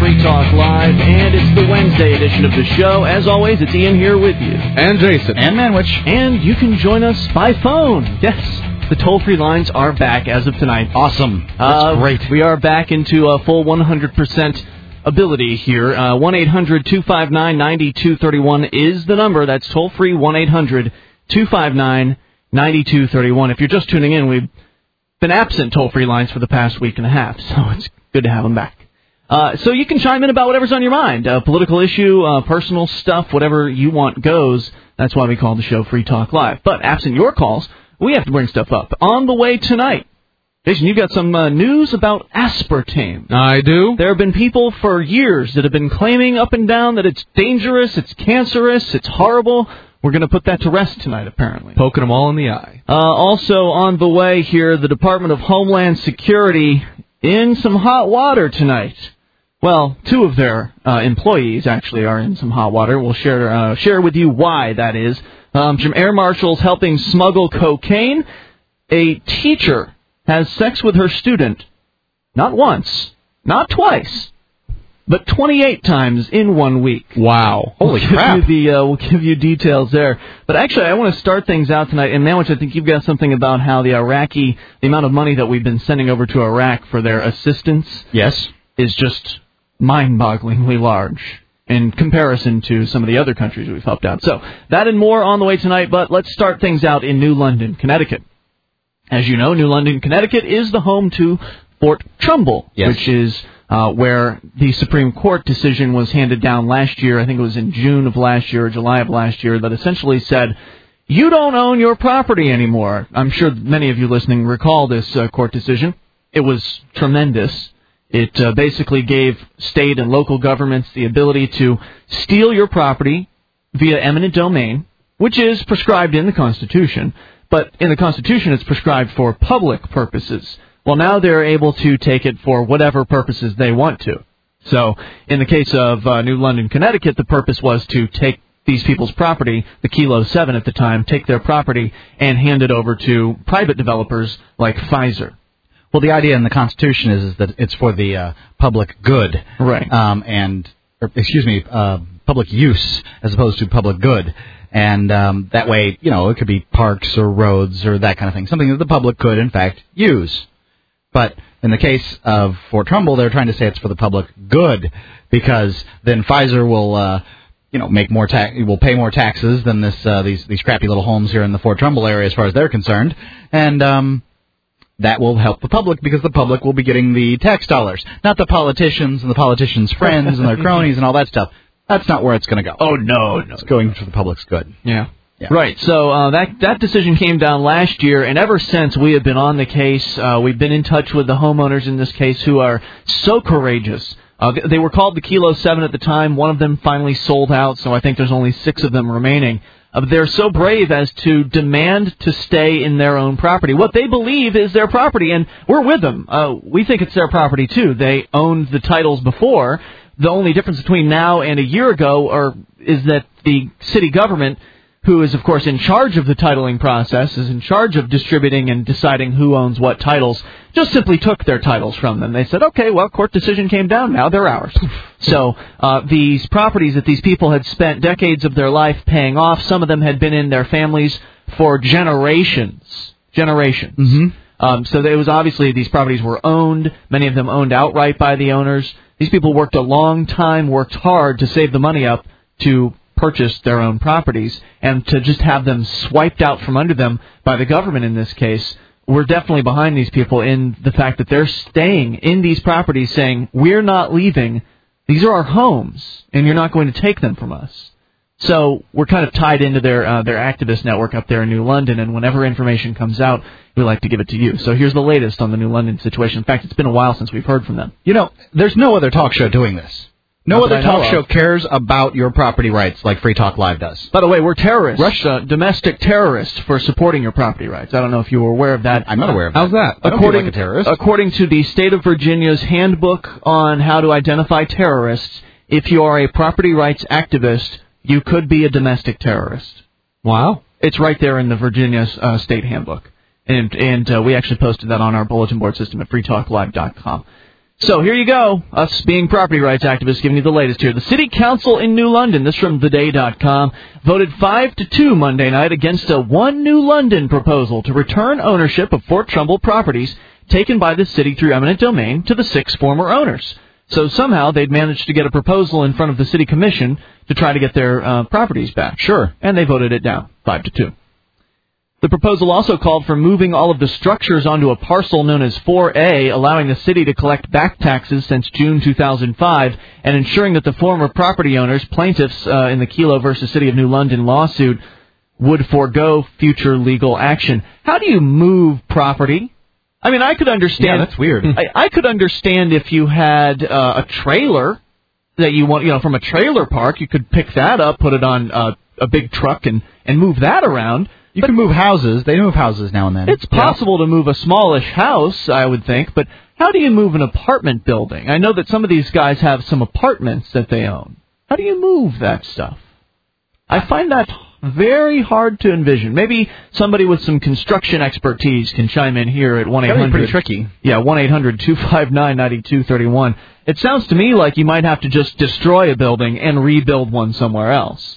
Free Talk Live, and it's the Wednesday edition of the show. As always, it's Ian here with you. And Jason. And Manwich. And you can join us by phone. Yes, the toll-free lines are back as of tonight. Awesome. That's great. We are back into a full 100% ability here. 1-800-259-9231 is the number. That's toll-free, 1-800-259-9231. If you're just tuning in, we've been absent toll-free lines for the past week and a half, so it's good to have them back. So you can chime in about whatever's on your mind. Political issue, personal stuff, whatever you want goes. That's why we call the show Free Talk Live. But absent your calls, we have to bring stuff up. On the way tonight, Jason, you've got some news about aspartame. I do. There have been people for years that have been claiming up and down that it's dangerous, it's cancerous, it's horrible. We're going to put that to rest tonight, apparently. Poking them all in the eye. Also on the way here, the Department of Homeland Security in some hot water tonight. Well, two of their employees actually are in some hot water. We'll share with you why that is. Some air marshals helping smuggle cocaine. A teacher has sex with her student, not once, not twice, but 28 times in 1 week. Wow. Holy crap. We'll give you details there. But actually, I want to start things out tonight. And Manwich, I think you've got something about how the amount of money that we've been sending over to Iraq for their assistance is just mind-bogglingly large in comparison to some of the other countries we've helped out. So that and more on the way tonight, but let's start things out in New London, Connecticut. As you know, New London, Connecticut is the home to Fort Trumbull, which is where the Supreme Court decision was handed down last year. I think it was in June of last year or July of last year, that essentially said, you don't own your property anymore. I'm sure many of you listening recall this court decision. It was tremendous. It basically gave state and local governments the ability to steal your property via eminent domain, which is prescribed in the Constitution. But in the Constitution, it's prescribed for public purposes. Well, now they're able to take it for whatever purposes they want to. So in the case of New London, Connecticut, the purpose was to take these people's property, the Kilo 7 at the time, take their property and hand it over to private developers like Pfizer. Well, the idea in the Constitution is that it's for the public good. Right. Public use as opposed to public good. And that way, it could be parks or roads or that kind of thing, something that the public could, in fact, use. But in the case of Fort Trumbull, they're trying to say it's for the public good, because then Pfizer will, will pay more taxes than these crappy little homes here in the Fort Trumbull area, as far as they're concerned, and that will help the public because the public will be getting the tax dollars, not the politicians and the politicians' friends and their cronies and all that stuff. That's not where it's going to go. Oh, no. It's going for the public's good. Yeah. Right. So that decision came down last year, and ever since we have been on the case. We've been in touch with the homeowners in this case who are so courageous. They were called the Kilo 7 at the time. One of them finally sold out, so I think there's only 6 of them remaining. They're so brave as to demand to stay in their own property. What they believe is their property, and we're with them. We think it's their property, too. They owned the titles before. The only difference between now and a year ago is that the city government, who is, of course, in charge of the titling process, is in charge of distributing and deciding who owns what titles, just simply took their titles from them. They said, okay, well, court decision came down, now they're ours. So these properties that these people had spent decades of their life paying off, some of them had been in their families for generations. Mm-hmm. So it was obviously these properties were owned, many of them owned outright by the owners. These people worked a long time, worked hard to save the money up to purchase their own properties, and to just have them swiped out from under them by the government in this case. We're definitely behind these people in the fact that they're staying in these properties saying, we're not leaving, these are our homes, and you're not going to take them from us. So we're kind of tied into their activist network up there in New London, and whenever information comes out, we like to give it to you. So here's the latest on the New London situation. In fact, it's been a while since we've heard from them. There's no other talk show doing this. No other talk show cares about your property rights like Free Talk Live does. By the way, we're terrorists, domestic terrorists for supporting your property rights. I don't know if you were aware of that. I'm not aware of that. How's that? I don't feel like a terrorist. According to the State of Virginia's handbook on how to identify terrorists, if you are a property rights activist, you could be a domestic terrorist. Wow. It's right there in the Virginia State Handbook. And we actually posted that on our bulletin board system at freetalklive.com. So here you go, us being property rights activists giving you the latest here. The City Council in New London, this from theday.com, voted 5-2 Monday night against a One New London proposal to return ownership of Fort Trumbull properties taken by the city through eminent domain to the 6 former owners. So somehow they'd managed to get a proposal in front of the City Commission to try to get their properties back. Sure. And they voted it down, 5-2. The proposal also called for moving all of the structures onto a parcel known as 4A, allowing the city to collect back taxes since June 2005, and ensuring that the former property owners, plaintiffs in the Kelo versus City of New London lawsuit, would forego future legal action. How do you move property? I mean, I could understand. Yeah, that's weird. I could understand if you had a trailer that you want, from a trailer park, you could pick that up, put it on a big truck, and move that around. You can move houses. They move houses now and then. It's possible to move a smallish house, I would think, but how do you move an apartment building? I know that some of these guys have some apartments that they own. How do you move that stuff? I find that very hard to envision. Maybe somebody with some construction expertise can chime in here at 1-800. That'd be pretty tricky. Yeah, 1-800-259-9231. It sounds to me like you might have to just destroy a building and rebuild one somewhere else.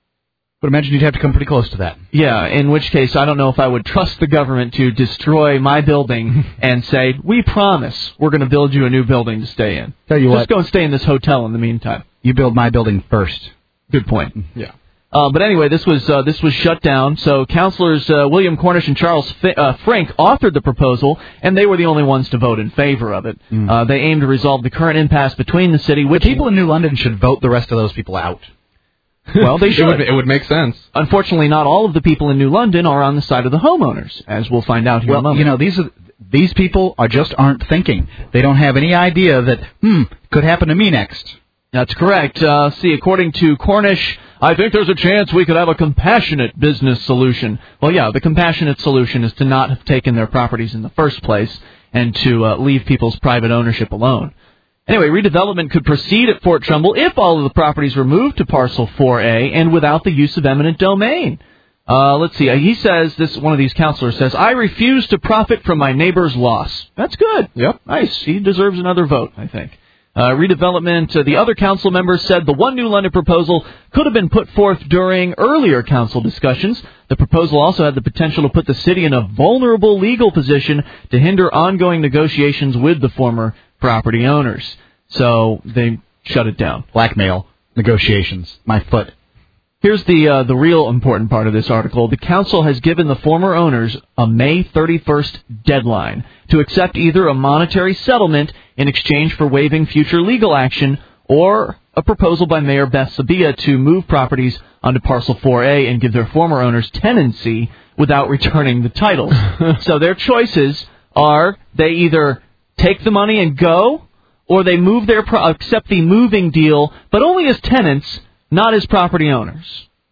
But imagine you'd have to come pretty close to that. Yeah, in which case I don't know if I would trust the government to destroy my building and say, we promise we're going to build you a new building to stay in. Tell you Just go and stay in this hotel in the meantime. You build my building first. Good point. Yeah. But anyway, this was shut down. So councilors William Cornish and Charles Frank authored the proposal, and they were the only ones to vote in favor of it. They aim to resolve the current impasse between the city. Which the people in New London should vote the rest of those people out. Well, they should. It would make sense. Unfortunately, not all of the people in New London are on the side of the homeowners, as we'll find out here in a moment. These people aren't thinking. They don't have any idea that, could happen to me next. That's correct. According to Cornish, I think there's a chance we could have a compassionate business solution. Well, yeah, the compassionate solution is to not have taken their properties in the first place and to leave people's private ownership alone. Anyway, redevelopment could proceed at Fort Trumbull if all of the properties were moved to Parcel 4A and without the use of eminent domain. Let's see. He says, one of these counselors says, I refuse to profit from my neighbor's loss. That's good. Yep. Nice. He deserves another vote, I think. Redevelopment, the other council members said the One New London proposal could have been put forth during earlier council discussions. The proposal also had the potential to put the city in a vulnerable legal position to hinder ongoing negotiations with the former property owners. So they shut it down. Blackmail, negotiations, my foot. Here's the real important part of this article. The council has given the former owners a May 31st deadline to accept either a monetary settlement in exchange for waiving future legal action or a proposal by Mayor Beth Sabia to move properties onto Parcel 4A and give their former owners tenancy without returning the titles. So their choices are they either take the money and go, or they move accept the moving deal, but only as tenants, not as property owners.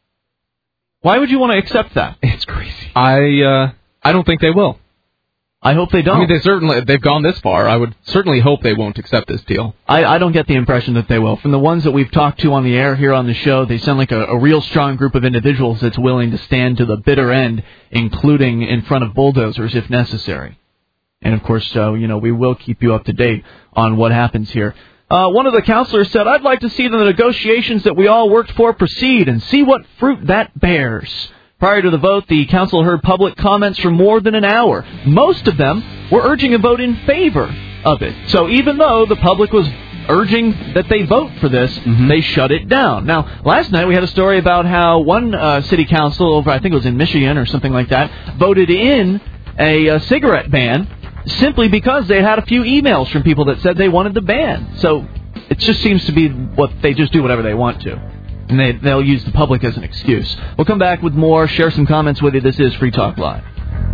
Why would you want to accept that? It's crazy. I don't think they will. I hope they don't. I mean, they've gone this far. I would certainly hope they won't accept this deal. I don't get the impression that they will. From the ones that we've talked to on the air here on the show, they sound like a real strong group of individuals that's willing to stand to the bitter end, including in front of bulldozers if necessary. And, of course, we will keep you up to date on what happens here. One of the counselors said, I'd like to see the negotiations that we all worked for proceed and see what fruit that bears. Prior to the vote, the council heard public comments for more than an hour. Most of them were urging a vote in favor of it. So even though the public was urging that they vote for this, they shut it down. Now, last night we had a story about how one city council over, I think it was in Michigan or something like that, voted in a cigarette ban simply because they had a few emails from people that said they wanted the ban. So it just seems to be what they just do whatever they want to. And they'll use the public as an excuse. We'll come back with more, share some comments with you. This is Free Talk Live.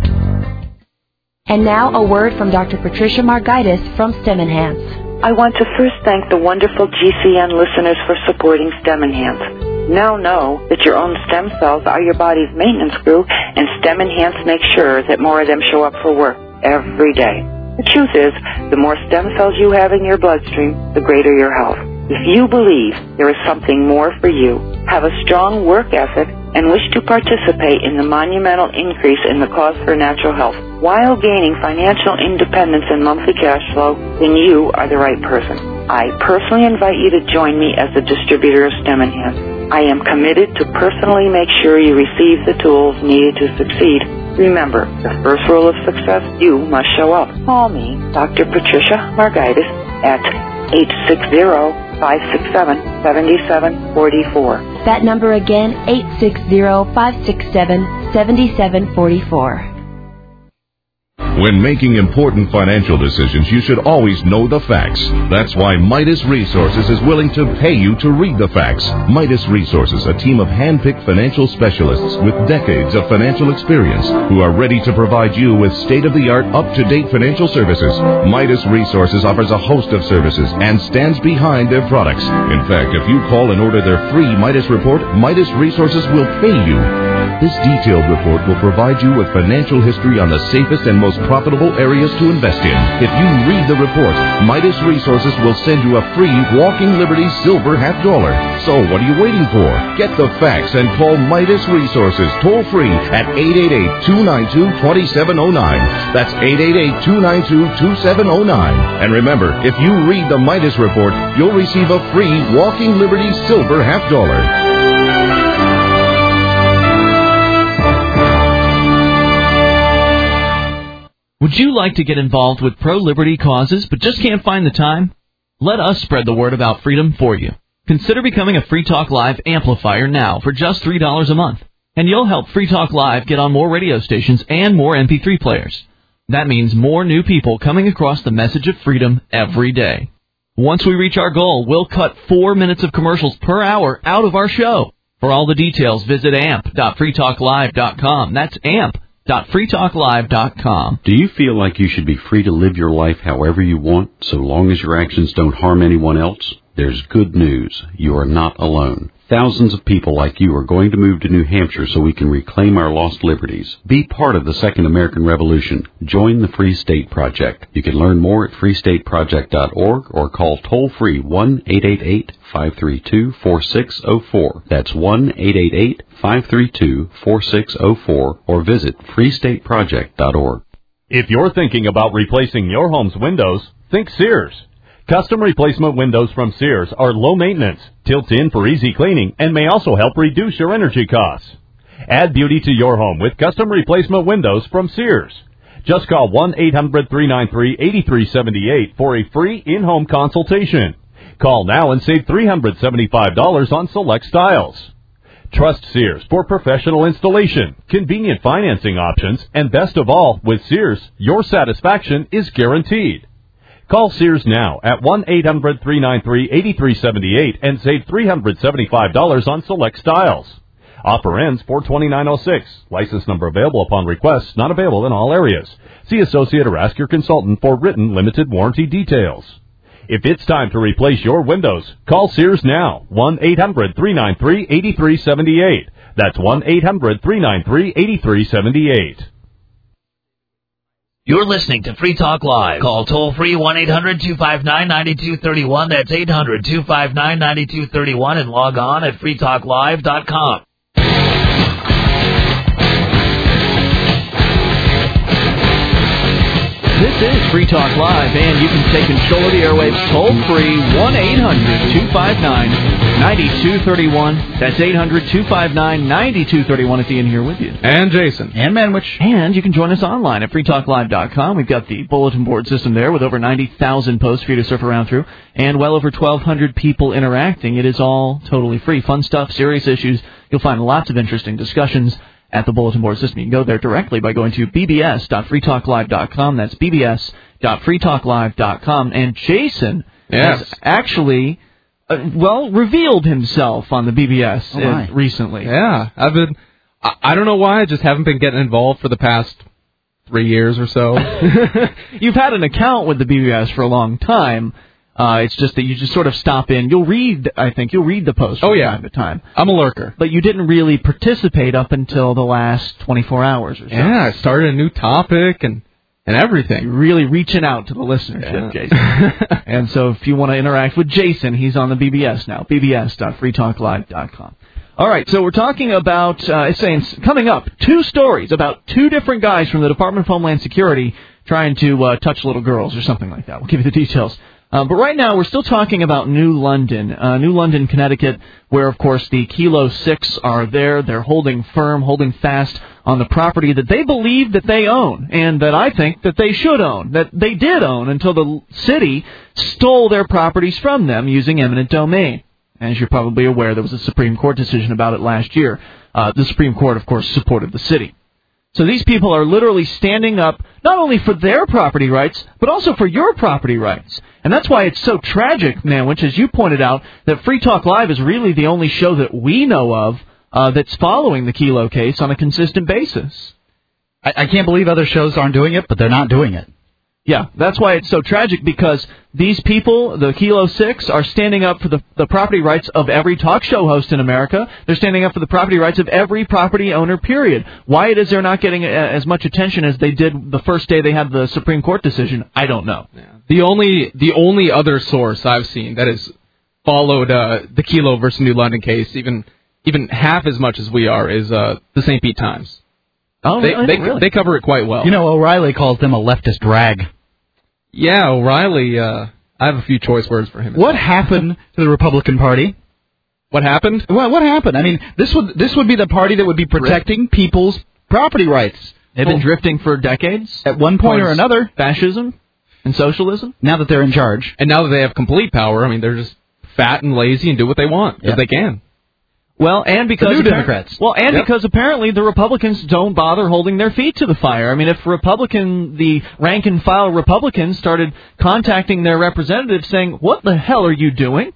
And now a word from Dr. Patricia Margaitis from STEM Enhance. I want to first thank the wonderful GCN listeners for supporting STEM Enhance. Now know that your own stem cells are your body's maintenance crew, and STEM Enhance makes sure that more of them show up for work every day. The truth is, the more stem cells you have in your bloodstream, the greater your health. If you believe there is something more for you, have a strong work ethic, and wish to participate in the monumental increase in the cost for natural health while gaining financial independence and monthly cash flow, then you are the right person. I personally invite you to join me as the distributor of STEM Enhance. I am committed to personally make sure you receive the tools needed to succeed. Remember, the first rule of success, you must show up. Call me, Dr. Patricia Margaitis, at 860-567-7744. That number again, 860-567-7744. When making important financial decisions, you should always know the facts. That's why Midas Resources is willing to pay you to read the facts. Midas Resources, a team of hand-picked financial specialists with decades of financial experience who are ready to provide you with state-of-the-art, up-to-date financial services. Midas Resources offers a host of services and stands behind their products. In fact, if you call and order their free Midas report, Midas Resources will pay you. This detailed report will provide you with financial history on the safest and most profitable areas to invest in. If you read the report, Midas Resources will send you a free Walking Liberty Silver $50. So what are you waiting for? Get the facts and call Midas Resources toll free at 888-292-2709. That's 888-292-2709. And remember, if you read the Midas report, you'll receive a free Walking Liberty Silver $50. Would you like to get involved with pro-liberty causes but just can't find the time? Let us spread the word about freedom for you. Consider becoming a Free Talk Live amplifier now for just $3 a month. And you'll help Free Talk Live get on more radio stations and more MP3 players. That means more new people coming across the message of freedom every day. Once we reach our goal, we'll cut 4 minutes of commercials per hour out of our show. For all the details, visit amp.freetalklive.com. That's amp.freetalklive.com. Do you feel like you should be free to live your life however you want, so long as your actions don't harm anyone else? There's good news. You are not alone. Thousands of people like you are going to move to New Hampshire so we can reclaim our lost liberties. Be part of the Second American Revolution. Join the Free State Project. You can learn more at freestateproject.org or call toll-free 1-888-532-4604. That's 1-888-532-4604 or visit freestateproject.org. If you're thinking about replacing your home's windows, think Sears. Custom replacement windows from Sears are low maintenance, tilt-in for easy cleaning, and may also help reduce your energy costs. Add beauty to your home with custom replacement windows from Sears. Just call 1-800-393-8378 for a free in-home consultation. Call now and save $375 on select styles. Trust Sears for professional installation, convenient financing options, and best of all, with Sears, your satisfaction is guaranteed. Call Sears now at 1-800-393-8378 and save $375 on select styles. Offer ends 4/29/06. License number available upon request. Not available in all areas. See associate or ask your consultant for written limited warranty details. If it's time to replace your windows, call Sears now. 1-800-393-8378. That's 1-800-393-8378. You're listening to Free Talk Live. Call toll-free 1-800-259-9231. That's 800-259-9231 and log on at freetalklive.com. This is Free Talk Live, and you can take control of the airwaves toll-free, 1-800-259-9231. That's 800-259-9231 at the end here with you. And Jason. And Manwich. And you can join us online at freetalklive.com. We've got the bulletin board system there with over 90,000 posts for you to surf around through, and well over 1,200 people interacting. It is all totally free. Fun stuff, serious issues. You'll find lots of interesting discussions at the bulletin board system. You can go there directly by going to bbs.freetalklive.com. That's bbs.freetalklive.com. And Jason has actually, revealed himself on the BBS recently. Yeah, I don't know why, I just haven't been getting involved for the past 3 years or so. You've had an account with the BBS for a long time. It's just that you just sort of stop in. You'll read the post from time to time. I'm a lurker. But you didn't really participate up until the last 24 hours or so. Yeah, I started a new topic and everything. You're really reaching out to the listenership, Jason. And so if you want to interact with Jason, he's on the BBS now, bbs.freetalklive.com. All right, so we're talking about, it's saying coming up, 2 stories about 2 different guys from the Department of Homeland Security trying to touch little girls or something like that. We'll give you the details. But right now, we're still talking about New London, Connecticut, where, of course, the Kilo 6 are there. They're holding firm, holding fast on the property that they believe that they own, and that I think that they should own, that they did own until the city stole their properties from them using eminent domain. As you're probably aware, there was a Supreme Court decision about it last year. The Supreme Court, of course, supported the city. So these people are literally standing up not only for their property rights, but also for your property rights. And that's why it's so tragic, Manwich, as you pointed out, that Free Talk Live is really the only show that we know of that's following the Kilo case on a consistent basis. I can't believe other shows aren't doing it, but they're not doing it. Yeah, that's why it's so tragic, because these people, the Kilo 6, are standing up for the property rights of every talk show host in America. They're standing up for the property rights of every property owner, period. Why it is they're not getting as much attention as they did the first day they had the Supreme Court decision, I don't know. Yeah. The only other source I've seen that has followed the Kilo versus New London case, even half as much as we are, is the St. Pete Times. Oh, really? They cover it quite well. You know, O'Reilly calls them a leftist rag. Yeah, O'Reilly, I have a few choice words for him. What happened to the Republican Party? What happened? Well, what happened? I mean, this would be the party that would be protecting people's property rights. They've been drifting for decades. At one point or another. Fascism and socialism. Now that they're in charge. And now that they have complete power, I mean, they're just fat and lazy and do what they want, if they can. Well, and because the New Democrats. Well, and because apparently the Republicans don't bother holding their feet to the fire. I mean, if the rank and file Republicans started contacting their representatives saying, "What the hell are you doing?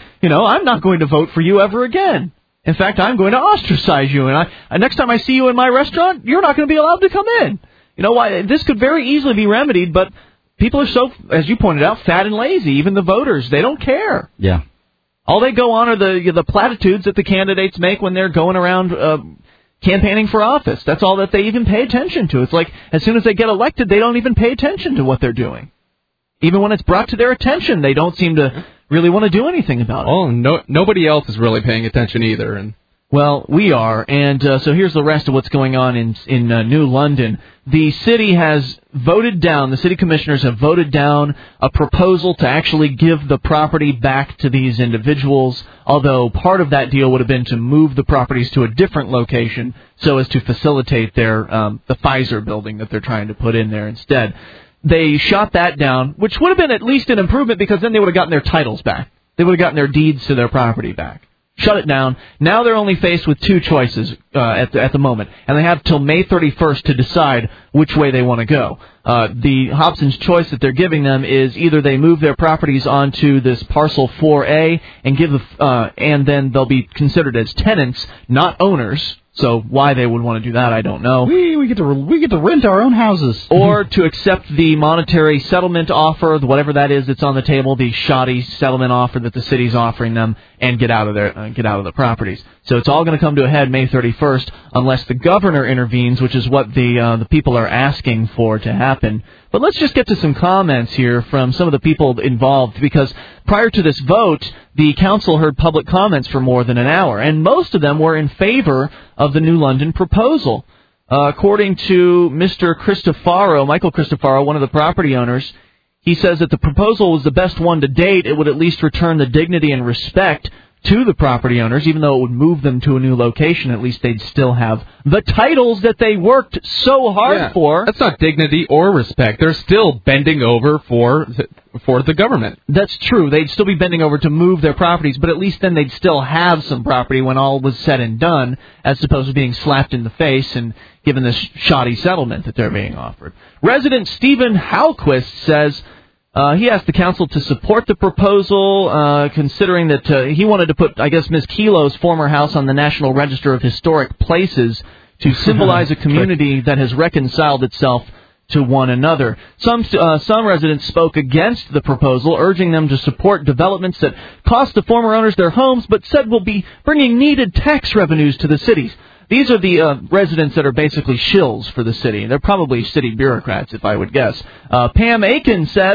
I'm not going to vote for you ever again. In fact, I'm going to ostracize you, and next time I see you in my restaurant, you're not going to be allowed to come in." You know why? This could very easily be remedied, but people are so, as you pointed out, fat and lazy. Even the voters, they don't care. Yeah. All they go on are the platitudes that the candidates make when they're going around campaigning for office. That's all that they even pay attention to. It's like as soon as they get elected, they don't even pay attention to what they're doing. Even when it's brought to their attention, they don't seem to really want to do anything about it. Oh, nobody else is really paying attention either. And well, we are, and so here's the rest of what's going on in New London. The city has voted down, the city commissioners have voted down a proposal to actually give the property back to these individuals, although part of that deal would have been to move the properties to a different location so as to facilitate their the Pfizer building that they're trying to put in there instead. They shot that down, which would have been at least an improvement because then they would have gotten their titles back. They would have gotten their deeds to their property back. Shut it down. Now they're only faced with 2 choices at the moment, and they have till May 31st to decide which way they want to go. The Hobson's choice that they're giving them is either they move their properties onto this parcel 4A and and then they'll be considered as tenants, not owners. So why they would want to do that, I don't know. We get to rent our own houses, or to accept the monetary settlement offer, whatever that is that's on the table, the shoddy settlement offer that the city's offering them, and get out of the properties. So it's all going to come to a head May 31st, unless the governor intervenes, which is what the people are asking for to happen. But let's just get to some comments here from some of the people involved, because prior to this vote, the council heard public comments for more than an hour, and most of them were in favor of the New London proposal. According to Mr. Cristofaro, Michael Cristofaro, one of the property owners, he says that the proposal was the best one to date. It would at least return the dignity and respect to the property owners, even though it would move them to a new location. At least they'd still have the titles that they worked so hard for. That's not dignity or respect. They're still bending over for the government. That's true. They'd still be bending over to move their properties, but at least then they'd still have some property when all was said and done, as opposed to being slapped in the face and given this shoddy settlement that they're being offered. Resident Stephen Halquist says he asked the council to support the proposal, considering that he wanted to put, I guess, Ms. Kilo's former house on the National Register of Historic Places to symbolize a community that has reconciled itself to one another. Some residents spoke against the proposal, urging them to support developments that cost the former owners their homes, but said will be bringing needed tax revenues to the cities. These are the residents that are basically shills for the city. They're probably city bureaucrats, if I would guess. Pam Aiken says,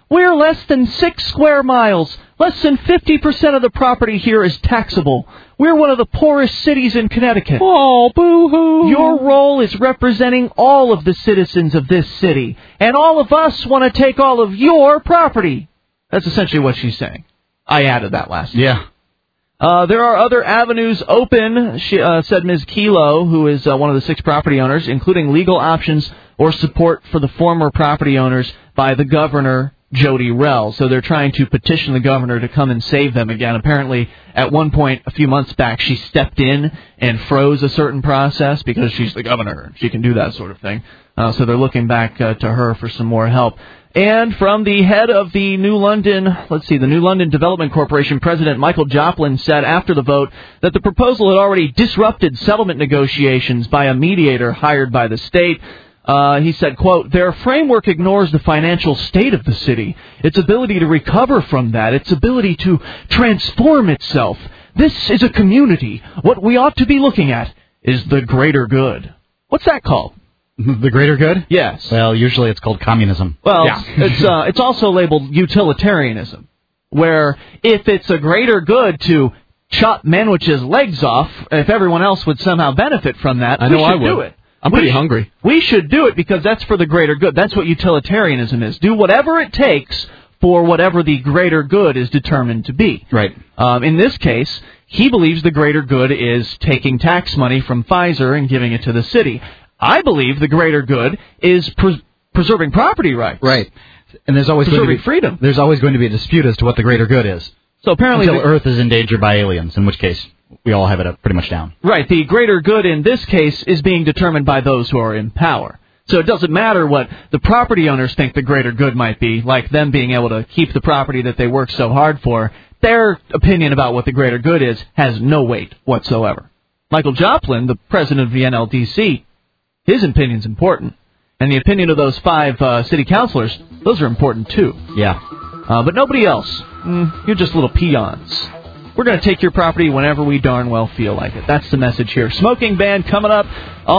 We're less than 6 square miles. Less than 50% of the property here is taxable. We're one of the poorest cities in Connecticut. Oh, boo-hoo. Your role is representing all of the citizens of this city, and all of us want to take all of your property. That's essentially what she's saying. I added that last time. Yeah. There are other avenues open, said Ms. Kelo, who is one of the 6 property owners, including legal options or support for the former property owners by the governor, Jody Rell. So they're trying to petition the governor to come and save them again. Apparently, at one point, a few months back, she stepped in and froze a certain process because she's the governor. She can do that sort of thing. So they're looking back to her for some more help. And from the head of the New London Development Corporation, President Michael Joplin said after the vote that the proposal had already disrupted settlement negotiations by a mediator hired by the state. He said, quote, "Their framework ignores the financial state of the city, its ability to recover from that, its ability to transform itself. This is a community. What we ought to be looking at is the greater good." What's that called? The greater good? Yes. Well, usually it's called communism. Well, it's also labeled utilitarianism, where if it's a greater good to chop Manwich's legs off, if everyone else would somehow benefit from that, we should do it. I'm pretty hungry. We should do it because that's for the greater good. That's what utilitarianism is. Do whatever it takes for whatever the greater good is determined to be. Right. In this case, he believes the greater good is taking tax money from Pfizer and giving it to the city. I believe the greater good is preserving property rights. Right. And there's always going to be freedom. There's always going to be a dispute as to what the greater good is. So apparently, until Earth is endangered by aliens, in which case we all have it pretty much down. Right. The greater good in this case is being determined by those who are in power. So it doesn't matter what the property owners think the greater good might be, like them being able to keep the property that they work so hard for. Their opinion about what the greater good is has no weight whatsoever. Michael Joplin, the president of the NLDC, his opinion's important. And the opinion of those 5 city councilors, those are important too. Yeah. But nobody else. You're just little peons. We're going to take your property whenever we darn well feel like it. That's the message here. Smoking ban coming up.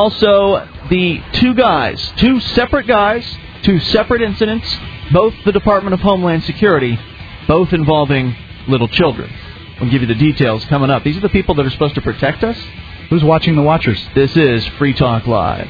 Also, the 2 separate guys, 2 separate incidents, both the Department of Homeland Security, both involving little children. We'll give you the details coming up. These are the people that are supposed to protect us. Who's watching the watchers? This is Free Talk Live.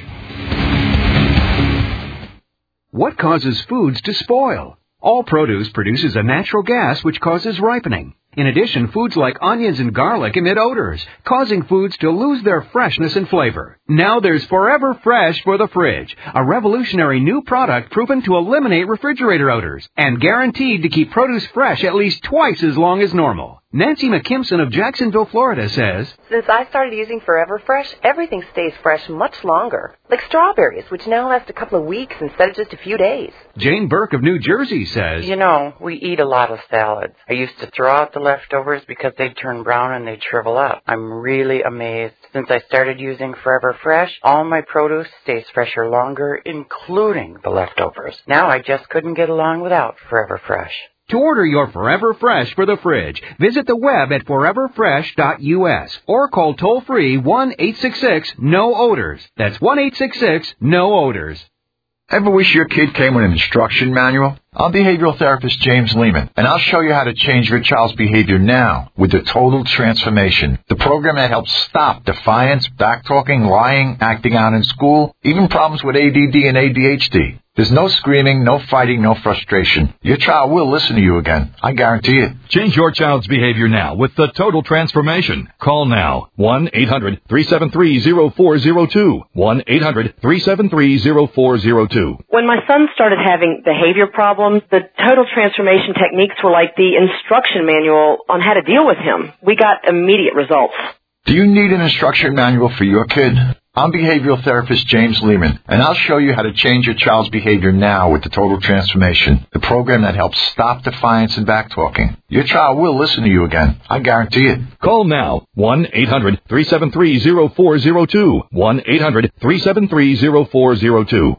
What causes foods to spoil? All produce produces a natural gas which causes ripening. In addition, foods like onions and garlic emit odors, causing foods to lose their freshness and flavor. Now there's Forever Fresh for the fridge, a revolutionary new product proven to eliminate refrigerator odors and guaranteed to keep produce fresh at least twice as long as normal. Nancy McKimson of Jacksonville, Florida says, "Since I started using Forever Fresh, everything stays fresh much longer. Like strawberries, which now last a couple of weeks instead of just a few days." Jane Burke of New Jersey says, "You know, we eat a lot of salads. I used to throw out the leftovers because they'd turn brown and they'd shrivel up. I'm really amazed. Since I started using Forever Fresh, all my produce stays fresher longer, including the leftovers. Now I just couldn't get along without Forever Fresh." To order your Forever Fresh for the fridge, visit the web at foreverfresh.us or call toll-free 1-866-NO-ODORS. That's 1-866-NO-ODORS. Ever wish your kid came with an instruction manual? I'm behavioral therapist James Lehman, and I'll show you how to change your child's behavior now with the Total Transformation, the program that helps stop defiance, backtalking, lying, acting out in school, even problems with ADD and ADHD. There's no screaming, no fighting, no frustration. Your child will listen to you again. I guarantee it. Change your child's behavior now with the Total Transformation. Call now. 1-800-373-0402. 1-800-373-0402. When my son started having behavior problems, the Total Transformation techniques were like the instruction manual on how to deal with him. We got immediate results. Do you need an instruction manual for your kid? I'm behavioral therapist James Lehman, and I'll show you how to change your child's behavior now with the Total Transformation, the program that helps stop defiance and backtalking. Your child will listen to you again. I guarantee it. Call now. 1-800-373-0402. 1-800-373-0402.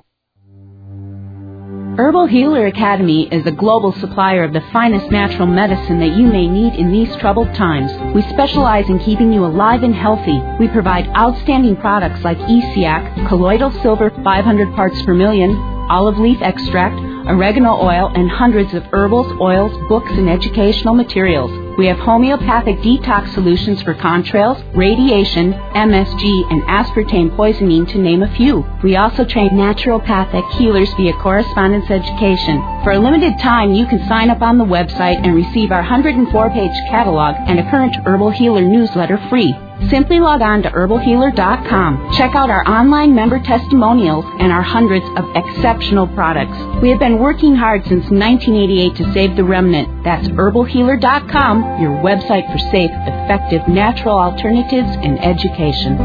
Herbal Healer Academy is a global supplier of the finest natural medicine that you may need in these troubled times. We specialize in keeping you alive and healthy. We provide outstanding products like ESIAC, colloidal silver 500 parts per million, olive leaf extract, oregano oil, and hundreds of herbals, oils, books, and educational materials. We have homeopathic detox solutions for contrails, radiation, MSG, and aspartame poisoning, to name a few. We also train naturopathic healers via correspondence education. For a limited time, you can sign up on the website and receive our 104-page catalog and a current Herbal Healer newsletter free. Simply log on to herbalhealer.com. Check out our online member testimonials and our hundreds of exceptional products. We have been working hard since 1988 to save the remnant. That's herbalhealer.com, your website for safe, effective, natural alternatives and education.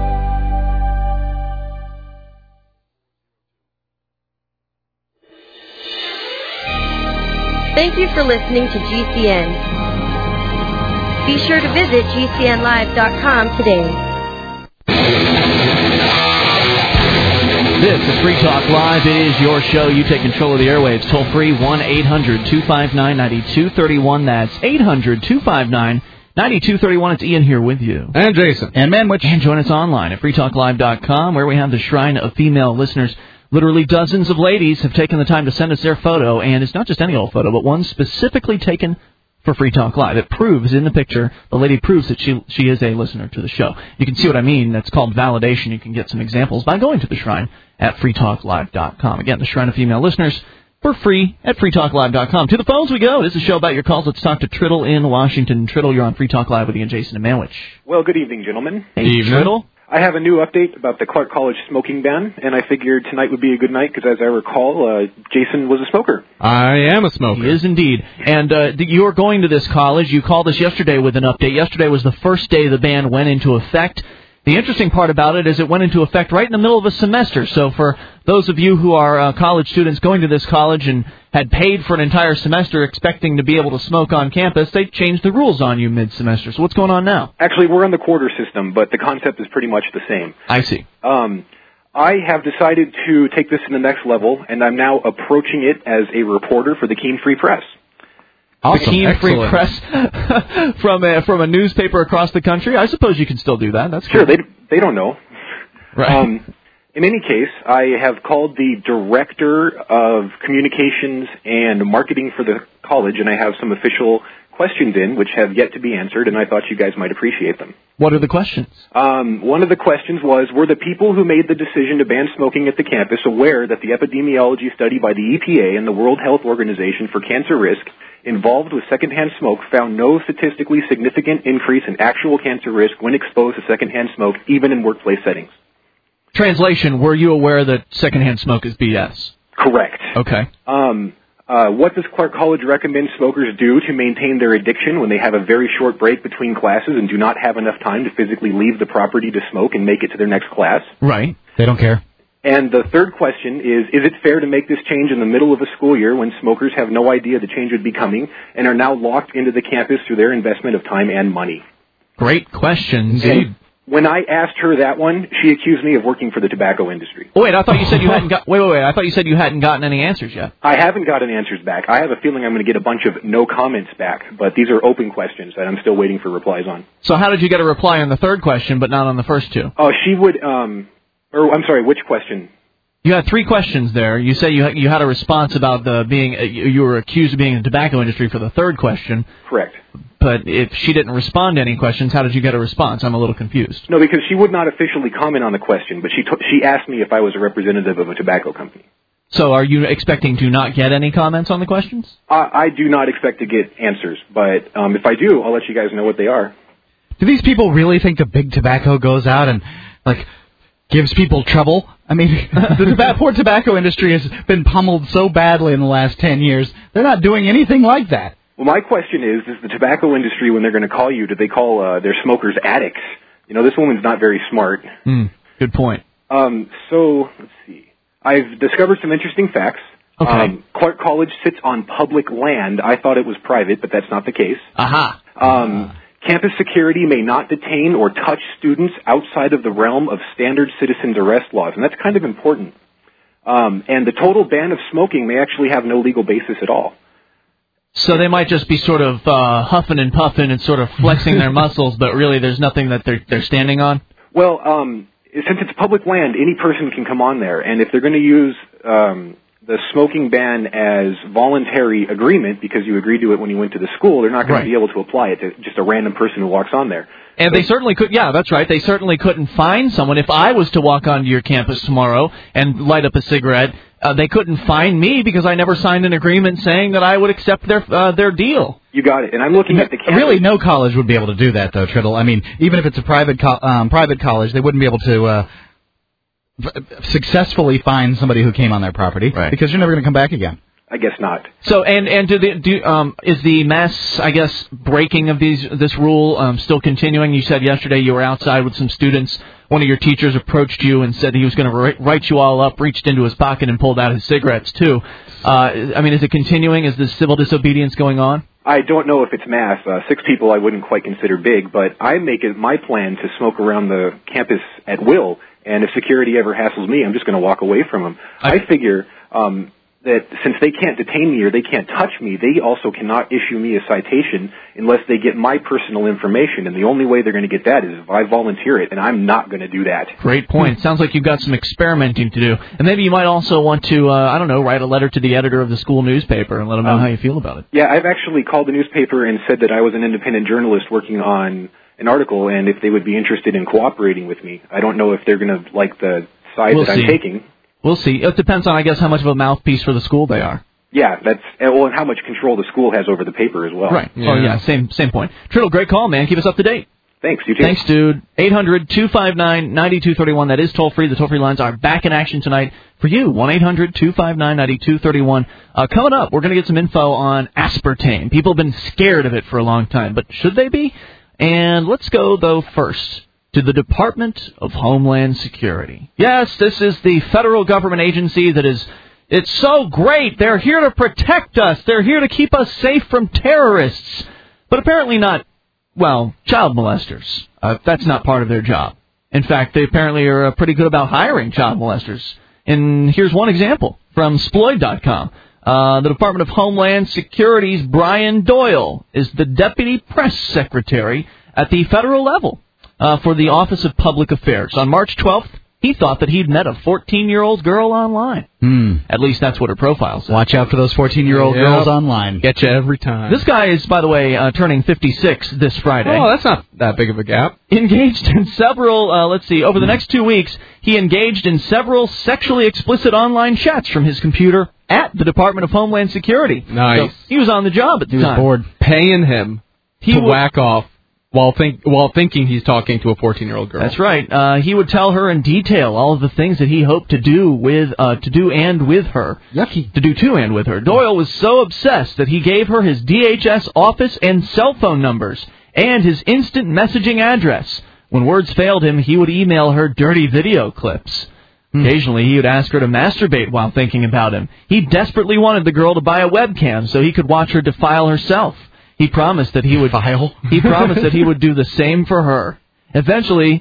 Thank you for listening to GCN. Be sure to visit GCNlive.com today. This is Free Talk Live. It is your show. You take control of the airwaves. Toll free 1-800-259-9231. That's 800-259-9231. It's Ian here with you. And Jason. And Manwich. And join us online at freetalklive.com, where we have the shrine of female listeners. Literally dozens of ladies have taken the time to send us their photo, and it's not just any old photo, but one specifically taken for Free Talk Live. It proves in the picture, the lady proves that she is a listener to the show. You can see what I mean. That's called validation. You can get some examples by going to the shrine at freetalklive.com. Again, the shrine of female listeners for free at freetalklive.com. To the phones we go. This is a show about your calls. Let's talk to Triddle in Washington. Triddle, you're on Free Talk Live with Ian, Jason, and Manwich. Well, good evening, gentlemen. Hey, Triddle. I have a new update about the Clark College smoking ban, and I figured tonight would be a good night because, as I recall, Jason was a smoker. I am a smoker. He is indeed. And you're going to this college. You called us yesterday with an update. Yesterday was the first day the ban went into effect. The interesting part about it is it went into effect right in the middle of a semester. So for those of you who are college students going to this college and had paid for an entire semester expecting to be able to smoke on campus, they changed the rules on you mid-semester. So what's going on now? Actually, we're on the quarter system, but the concept is pretty much the same. I see. I have decided to take this to the next level, and I'm now approaching it as a reporter for the Keene Free Press. Awesome. The Keene Free Press from a newspaper across the country. I suppose you can still do that. That's sure. They don't know. Right. In any case, I have called the director of communications and marketing for the college, and I have some official questions in which have yet to be answered, and I thought you guys might appreciate them. What are the questions? One of the questions was, were the people who made the decision to ban smoking at the campus aware that the epidemiology study by the EPA and the World Health Organization for cancer risk involved with secondhand smoke found no statistically significant increase in actual cancer risk when exposed to secondhand smoke, even in workplace settings? Translation, were you aware that secondhand smoke is BS? Correct. Okay. What does Clark College recommend smokers do to maintain their addiction when they have a very short break between classes and do not have enough time to physically leave the property to smoke and make it to their next class? Right. They don't care. And the third question is it fair to make this change in the middle of a school year when smokers have no idea the change would be coming and are now locked into the campus through their investment of time and money? Great questions. And when I asked her that one, she accused me of working for the tobacco industry. Oh, wait, I thought you said you hadn't got. Wait. I thought you said you hadn't gotten any answers yet. I haven't gotten answers back. I have a feeling I'm going to get a bunch of no comments back, but these are open questions that I'm still waiting for replies on. So how did you get a reply on the third question, but not on the first two? Oh, she would. I'm sorry. Which question? You had three questions there. You say you had a response about you were accused of being in the tobacco industry for the third question. Correct. But if she didn't respond to any questions, how did you get a response? I'm a little confused. No, because she would not officially comment on the question, but she asked me if I was a representative of a tobacco company. So are you expecting to not get any comments on the questions? I do not expect to get answers, but if I do, I'll let you guys know what they are. Do these people really think the big tobacco goes out and, gives people trouble? I mean, the poor tobacco industry has been pummeled so badly in the last 10 years. They're not doing anything like that. Well, my question is the tobacco industry, when they're going to call you, do they call their smokers addicts? You know, this woman's not very smart. Good point. So, let's see. I've discovered some interesting facts. Okay. Clark College sits on public land. I thought it was private, but that's not the case. Aha. Campus security may not detain or touch students outside of the realm of standard citizens arrest laws, and that's kind of important. And the total ban of smoking may actually have no legal basis at all. So they might just be sort of huffing and puffing and sort of flexing their muscles, but really there's nothing that they're standing on? Well, since it's public land, any person can come on there, and if they're going to use the smoking ban as voluntary agreement because you agreed to it when you went to the school, they're not going to be able to apply it to just a random person who walks on there. And they certainly could, yeah, that's right. They certainly couldn't find someone. If I was to walk onto your campus tomorrow and light up a cigarette, they couldn't find me because I never signed an agreement saying that I would accept their deal. You got it. And I'm looking at the campus. Really, no college would be able to do that, though, Triddle. I mean, even if it's a private college, they wouldn't be able to successfully find somebody who came on their property because you're never going to come back again. I guess not. So, and is the mass, I guess, breaking of this rule still continuing? You said yesterday you were outside with some students. One of your teachers approached you and said he was going to write you all up, reached into his pocket and pulled out his cigarettes, too. I mean, is it continuing? Is this civil disobedience going on? I don't know if it's mass. 6 people I wouldn't quite consider big, but I make it my plan to smoke around the campus at will, and if security ever hassles me, I'm just going to walk away from them. I figure that since they can't detain me or they can't touch me, they also cannot issue me a citation unless they get my personal information, and the only way they're going to get that is if I volunteer it, and I'm not going to do that. Great point. Sounds like you've got some experimenting to do. And maybe you might also want to, write a letter to the editor of the school newspaper and let them know how you feel about it. Yeah, I've actually called the newspaper and said that I was an independent journalist working on an article, and if they would be interested in cooperating with me. I don't know if they're going to like the side that I'm taking. We'll see. It depends on, I guess, how much of a mouthpiece for the school they are. Yeah, and how much control the school has over the paper as well. Right. Yeah. Oh, yeah, same point. Triddle, great call, man. Keep us up to date. Thanks, you too. Thanks, dude. 800-259-9231. That is toll-free. The toll-free lines are back in action tonight for you. 1-800-259-9231. Coming up, we're going to get some info on aspartame. People have been scared of it for a long time, but should they be? And let's go, though, first to the Department of Homeland Security. Yes, this is the federal government agency that it's so great. They're here to protect us. They're here to keep us safe from terrorists. But apparently not, child molesters. That's not part of their job. In fact, they apparently are pretty good about hiring child molesters. And here's one example from Sploid.com. The Department of Homeland Security's Brian Doyle is the Deputy Press Secretary at the federal level for the Office of Public Affairs. On March 12th, he thought that he'd met a 14-year-old girl online. At least that's what her profile said. Watch out for those 14-year-old girls online. Get you every time. This guy is, by the way, turning 56 this Friday. Oh, that's not that big of a gap. Engaged in several, over the next 2 weeks, he engaged in several sexually explicit online chats from his computer at the Department of Homeland Security. Nice. So he was on the job at the time. He was bored. Paying him to whack off while thinking he's talking to a 14-year-old girl. That's right. He would tell her in detail all of the things that he hoped to do with her. Yucky. To do to and with her. Doyle was so obsessed that he gave her his DHS office and cell phone numbers and his instant messaging address. When words failed him, he would email her dirty video clips. Occasionally, he would ask her to masturbate while thinking about him. He desperately wanted the girl to buy a webcam so he could watch her defile herself. He promised that he would He promised that he would do the same for her. Eventually,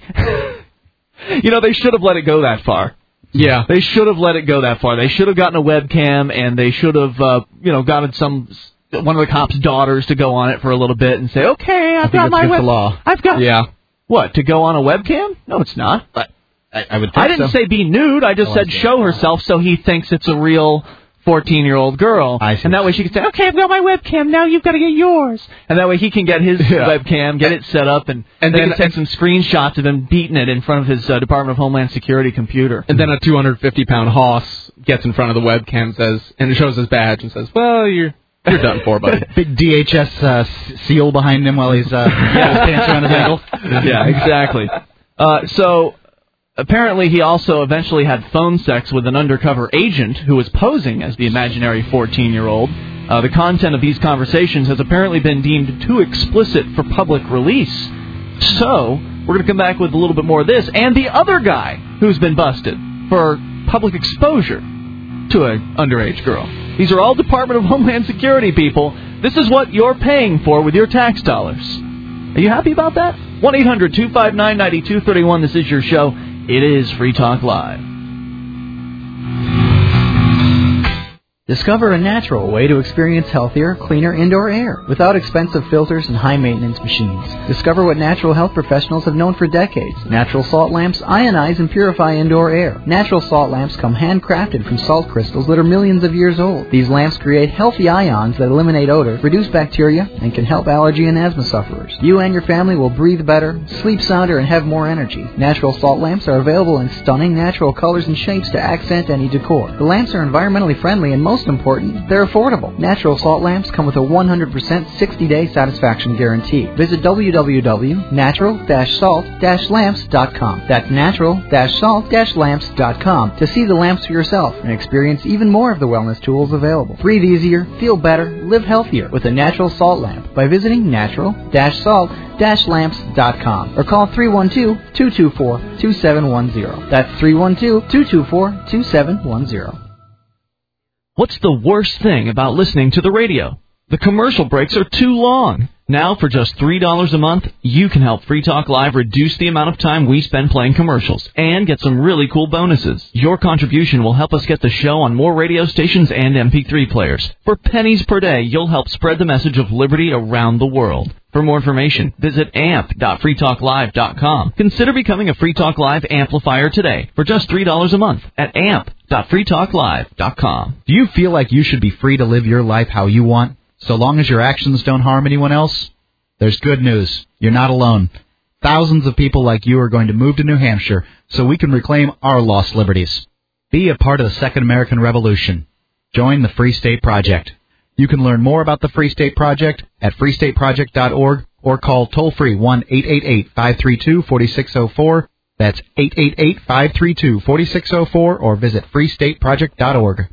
they should have let it go that far. Yeah, they should have let it go that far. They should have gotten a webcam, and they should have, gotten one of the cops' daughters to go on it for a little bit and say, "Okay, I've got my law. I've got what to go on a webcam? No, it's not. But I would. I didn't say be nude. I just said show herself, so he thinks it's a real 14-year-old girl, and that way she can say, "Okay, I've got my webcam. Now you've got to get yours." And that way he can get his webcam, get it set up, and they can take some screenshots of him beating it in front of his Department of Homeland Security computer. And then a 250-pound hoss gets in front of the webcam, and it shows his badge and says, "Well, you're done for, buddy." Big DHS seal behind him while he's his pants around his ankle. Yeah, exactly. So apparently he also eventually had phone sex with an undercover agent who was posing as the imaginary 14-year-old. The content of these conversations has apparently been deemed too explicit for public release. So we're going to come back with a little bit more of this and the other guy who's been busted for public exposure to an underage girl. These are all Department of Homeland Security people. This is what you're paying for with your tax dollars. Are you happy about that? 1-800-259-9231. This is your show. It is Free Talk Live. Discover a natural way to experience healthier, cleaner indoor air without expensive filters and high-maintenance machines. Discover what natural health professionals have known for decades. Natural salt lamps ionize and purify indoor air. Natural salt lamps come handcrafted from salt crystals that are millions of years old. These lamps create healthy ions that eliminate odor, reduce bacteria, and can help allergy and asthma sufferers. You and your family will breathe better, sleep sounder, and have more energy. Natural salt lamps are available in stunning natural colors and shapes to accent any decor. The lamps are environmentally friendly and most important, they're affordable. Natural salt lamps come with a 100% 60-day satisfaction guarantee. Visit www.natural-salt-lamps.com. That's natural-salt-lamps.com to see the lamps for yourself and experience even more of the wellness tools available. Breathe easier, feel better, live healthier with a natural salt lamp by visiting natural-salt-lamps.com or call 312-224-2710. That's 312-224-2710. What's the worst thing about listening to the radio? The commercial breaks are too long. Now, for just $3 a month, you can help Free Talk Live reduce the amount of time we spend playing commercials and get some really cool bonuses. Your contribution will help us get the show on more radio stations and MP3 players. For pennies per day, you'll help spread the message of liberty around the world. For more information, visit amp.freetalklive.com. Consider becoming a Free Talk Live amplifier today for just $3 a month at amp.freetalklive.com. Do you feel like you should be free to live your life how you want, so long as your actions don't harm anyone else? There's good news. You're not alone. Thousands of people like you are going to move to New Hampshire so we can reclaim our lost liberties. Be a part of the Second American Revolution. Join the Free State Project. You can learn more about the Free State Project at freestateproject.org or call toll-free 1-888-532-4604. That's 888-532-4604 or visit freestateproject.org.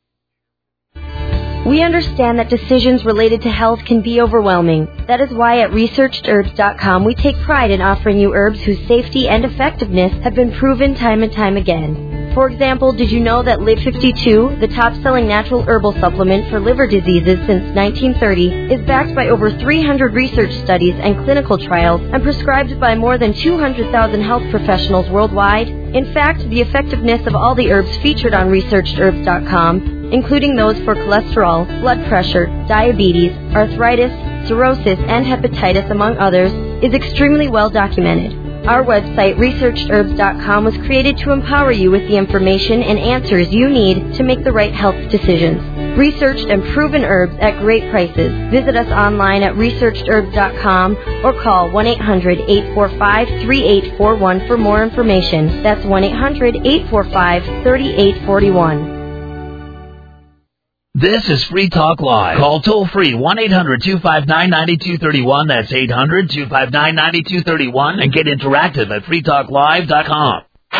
We understand that decisions related to health can be overwhelming. That is why at ResearchedHerbs.com we take pride in offering you herbs whose safety and effectiveness have been proven time and time again. For example, did you know that Live 52, the top-selling natural herbal supplement for liver diseases since 1930, is backed by over 300 research studies and clinical trials and prescribed by more than 200,000 health professionals worldwide? In fact, the effectiveness of all the herbs featured on ResearchedHerbs.com, including those for cholesterol, blood pressure, diabetes, arthritis, cirrhosis, and hepatitis, among others, is extremely well documented. Our website, ResearchedHerbs.com, was created to empower you with the information and answers you need to make the right health decisions. Researched and proven herbs at great prices. Visit us online at ResearchedHerbs.com or call 1-800-845-3841 for more information. That's 1-800-845-3841. This is Free Talk Live. Call toll-free 1-800-259-9231. That's 800-259-9231. And get interactive at freetalklive.com.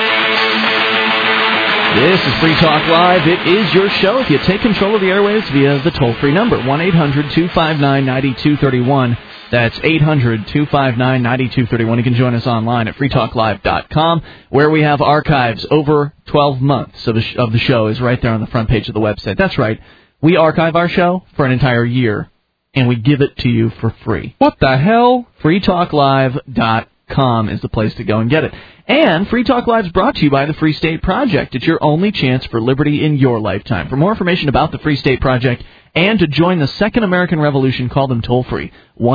This is Free Talk Live. It is your show. If you take control of the airwaves via the toll-free number, 1-800-259-9231. That's 800-259-9231. You can join us online at freetalklive.com, where we have archives over 12 months of the show is right there on the front page of the website. That's right. We archive our show for an entire year, and we give it to you for free. What the hell? freetalklive.com is the place to go and get it. And Free Talk Live is brought to you by the Free State Project. It's your only chance for liberty in your lifetime. For more information about the Free State Project and to join the Second American Revolution, call them toll-free,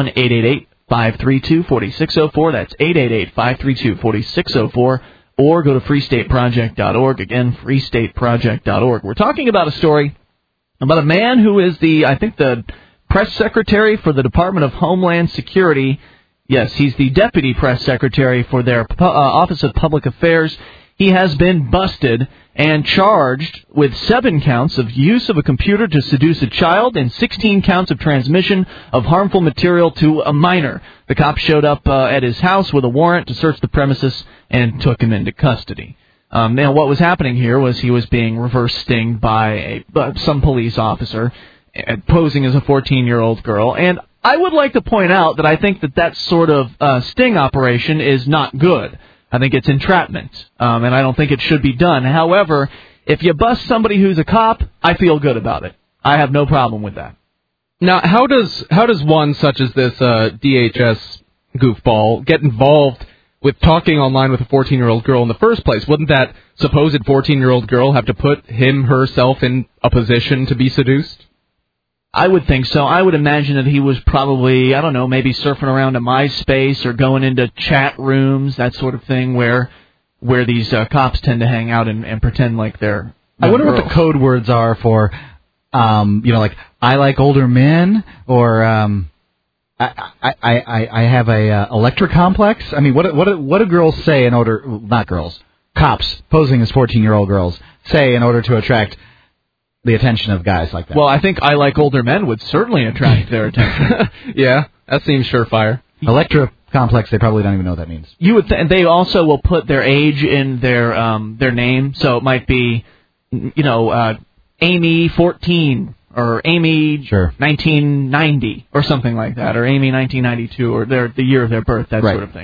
1-888-532-4604. That's 888-532-4604. Or go to freestateproject.org. Again, freestateproject.org. We're talking about a story about a man who is the press secretary for the Department of Homeland Security. Yes, he's the deputy press secretary for their Office of Public Affairs. He has been busted and charged with 7 counts of use of a computer to seduce a child and 16 counts of transmission of harmful material to a minor. The cops showed up at his house with a warrant to search the premises and took him into custody. Now, what was happening here was he was being reverse stinged by some police officer posing as a 14-year-old girl. And I would like to point out that I think that sort of sting operation is not good. I think it's entrapment, and I don't think it should be done. However, if you bust somebody who's a cop, I feel good about it. I have no problem with that. Now, how does one such as this DHS goofball get involved with talking online with a 14-year-old girl in the first place. Wouldn't that supposed 14-year-old girl have to put herself in a position to be seduced? I would think so. I would imagine that he was probably, I don't know, maybe surfing around to MySpace or going into chat rooms, that sort of thing, where these cops tend to hang out and pretend like they're I wonder girls. what the code words are for, like, I like older men, or I have a Electra complex. I mean, what do girls say in order, not girls, cops posing as 14-year-old girls say in order to attract the attention of guys like that? Well, I think I like older men would certainly attract their attention. Yeah, that seems surefire. Electra complex, they probably don't even know what that means. You would, they also will put their age in their name, so it might be, Amy 14 or Amy 1990 or something like that, or Amy 1992 or the year of their birth, that sort of thing.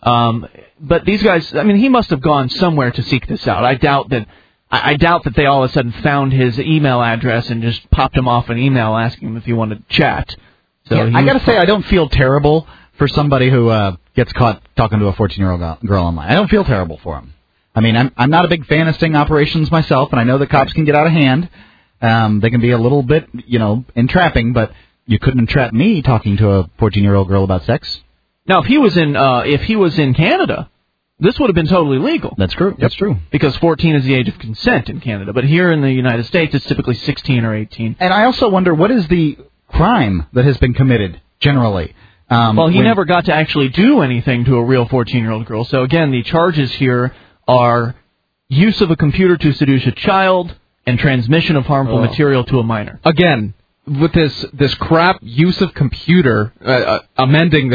But these guys, I mean, he must have gone somewhere to seek this out. I doubt that they all of a sudden found his email address and just popped him off an email asking him if he wanted to chat. So yeah, I got to say, I don't feel terrible for somebody who gets caught talking to a 14-year-old girl online. I don't feel terrible for him. I mean, I'm not a big fan of sting operations myself, and I know that cops can get out of hand. They can be a little bit, entrapping, but you couldn't entrap me talking to a 14-year-old girl about sex. Now, if he was in Canada, this would have been totally legal. That's true. That's true. Because 14 is the age of consent in Canada, but here in the United States, it's typically 16 or 18. And I also wonder, what is the crime that has been committed generally? Well, he never got to actually do anything to a real 14-year-old girl. So again, the charges here are use of a computer to seduce a child and transmission of harmful material to a minor. Again, with this crap use of computer, appending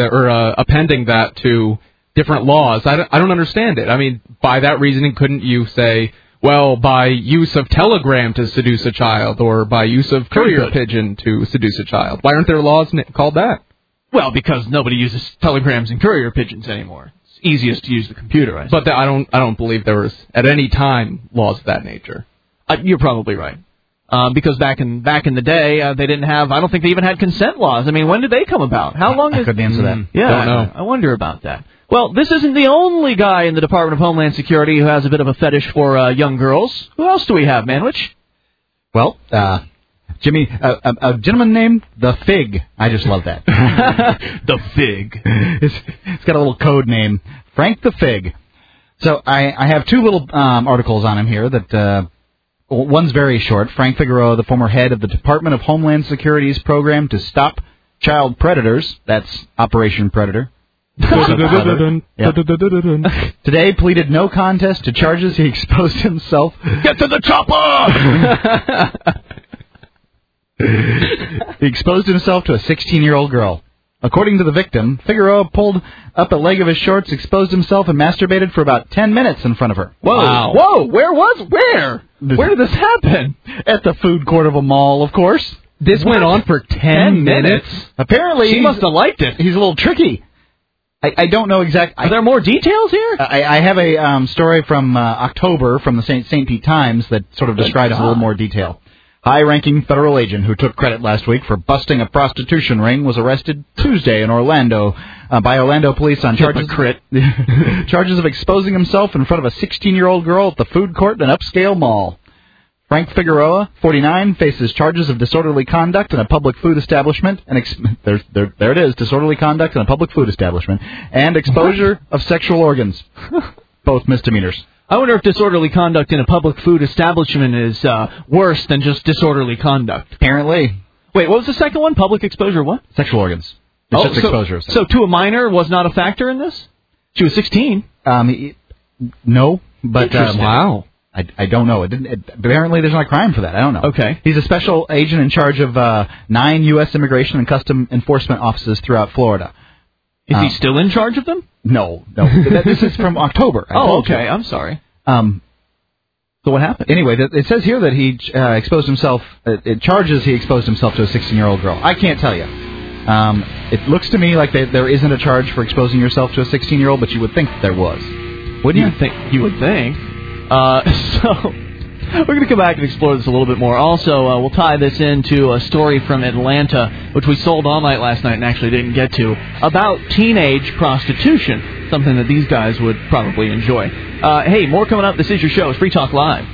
that to different laws, I don't understand it. I mean, by that reasoning, couldn't you say, well, by use of Telegram to seduce a child, or by use of Courier Pigeon to seduce a child? Why aren't there laws called that? Well, because nobody uses telegrams and Courier Pigeons anymore. It's easiest to use the computer, I suppose. But I don't believe there was at any time laws of that nature. You're probably right. Because back in the day, they didn't have. I don't think they even had consent laws. I mean, when did they come about? How long? I couldn't answer that. Yeah, don't know. I wonder about that. Well, this isn't the only guy in the Department of Homeland Security who has a bit of a fetish for young girls. Who else do we have, Manwich? Well, Jimmy, a gentleman named The Fig. I just love that. The Fig. It's got a little code name, Frank the Fig. So I have two little articles on him here that. One's very short. Frank Figueroa, the former head of the Department of Homeland Security's program to stop child predators. That's Operation Predator. Today pleaded no contest to charges he exposed himself. Get to the chopper! He exposed himself to a 16-year-old girl. According to the victim, Figueroa pulled up a leg of his shorts, exposed himself, and masturbated for about 10 minutes in front of her. Whoa! Wow. Whoa! Where? Where did this happen? At the food court of a mall, of course. This went on for 10 minutes? Apparently, she must have liked it. He's a little tricky. I don't know exactly. Are there more details here? I have a story from October from the St. Pete Times that sort of describes a little more detail. High-ranking federal agent who took credit last week for busting a prostitution ring was arrested Tuesday in Orlando by Orlando police on charges of exposing himself in front of a 16-year-old girl at the food court in an upscale mall. Frank Figueroa, 49, faces charges of disorderly conduct in a public food establishment, and there it is, disorderly conduct in a public food establishment, and exposure of sexual organs, both misdemeanors. I wonder if disorderly conduct in a public food establishment is worse than just disorderly conduct. Apparently. Wait, what was the second one? Public exposure what? Sexual organs. It's just exposure. So to a minor was not a factor in this? She was 16. No, but wow. I don't know. Apparently there's not a crime for that. I don't know. Okay. He's a special agent in charge of 9 U.S. Immigration and Custom Enforcement offices throughout Florida. Is he still in charge of them? No. This is from October. Okay. I'm sorry. So what happened? Anyway, it says here that he exposed himself. It charges he exposed himself to a 16-year-old girl. I can't tell you. It looks to me like there isn't a charge for exposing yourself to a 16-year-old, but you would think there was. Wouldn't you? You would think. So we're going to come back and explore this a little bit more. Also, we'll tie this into a story from Atlanta, which we sold all night last night and actually didn't get to, about teenage prostitution. something that these guys would probably enjoy. Hey, more coming up. This is your show. It's Free Talk Live.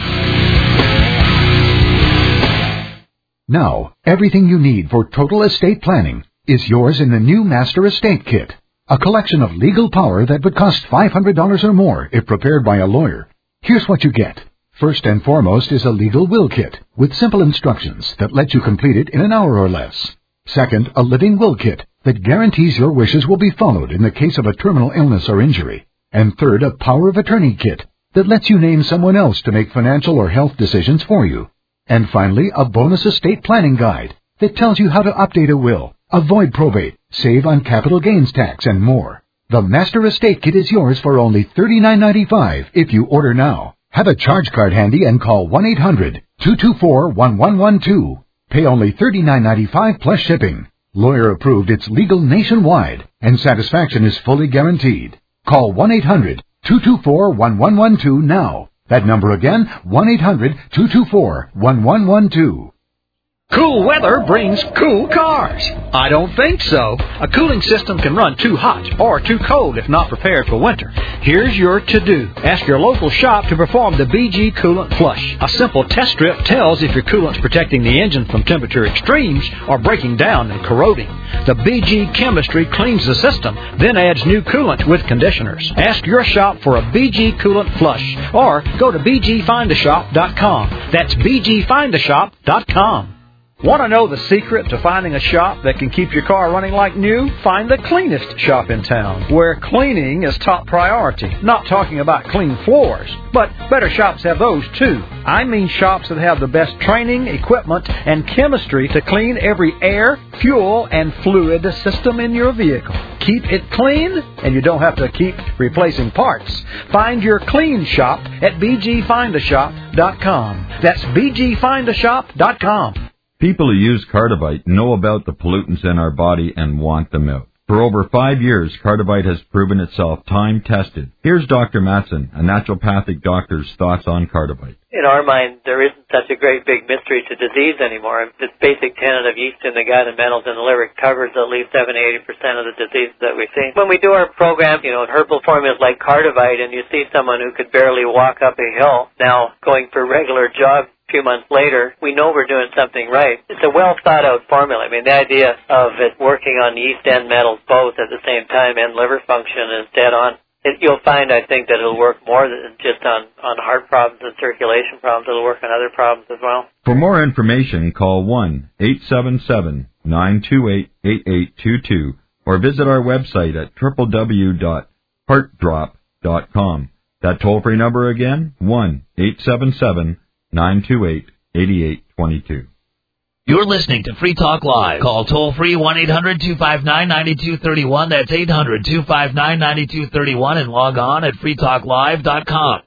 Now, everything you need for total estate planning is yours in the new Master Estate Kit, a collection of legal power that would cost $500 or more if prepared by a lawyer. Here's what you get. First and foremost is a legal will kit with simple instructions that let you complete it in an hour or less. Second, a living will kit that guarantees your wishes will be followed in the case of a terminal illness or injury. And third, a power of attorney kit that lets you name someone else to make financial or health decisions for you. And finally, a bonus estate planning guide that tells you how to update a will, avoid probate, save on capital gains tax, and more. The Master Estate Kit is yours for only $39.95 if you order now. Have a charge card handy and call 1-800-224-1112. Pay only $39.95 plus shipping. Lawyer approved, it's legal nationwide, and satisfaction is fully guaranteed. Call 1-800-224-1112 now. That number again, 1-800-224-1112. Cool weather brings cool cars. I don't think so. A cooling system can run too hot or too cold if not prepared for winter. Here's your to-do. Ask your local shop to perform the BG Coolant Flush. A simple test strip tells if your coolant's protecting the engine from temperature extremes or breaking down and corroding. The BG chemistry cleans the system, then adds new coolant with conditioners. Ask your shop for a BG Coolant Flush or go to bgfindashop.com. That's bgfindashop.com. Want to know the secret to finding a shop that can keep your car running like new? Find the cleanest shop in town, where cleaning is top priority. Not talking about clean floors, but better shops have those too. I mean shops that have the best training, equipment, and chemistry to clean every air, fuel, and fluid system in your vehicle. Keep it clean, and you don't have to keep replacing parts. Find your clean shop at bgfindashop.com. That's bgfindashop.com. People who use Cardivite know about the pollutants in our body and want them out. For over 5 years, Cardivite has proven itself time-tested. Here's Dr. Matson, a naturopathic doctor's thoughts on Cardivite. In our mind, there isn't such a great big mystery to disease anymore. This basic tenet of yeast in the gut and metals in the liver covers at least 70-80% of the diseases that we see. When we do our program, herbal formulas like Cardivite, and you see someone who could barely walk up a hill now going for regular jogs, few months later, we know we're doing something right. It's a well-thought-out formula. I mean, the idea of it working on yeast and metals both at the same time and liver function is dead on. You'll find, I think, that it'll work more than just on heart problems and circulation problems. It'll work on other problems as well. For more information, call 1-877-928-8822 or visit our website at www.heartdrop.com. That toll-free number again, 1-877-928-8822. You're listening to Free Talk Live. Call toll-free 1-800-259-9231. That's 800-259-9231 and log on at freetalklive.com.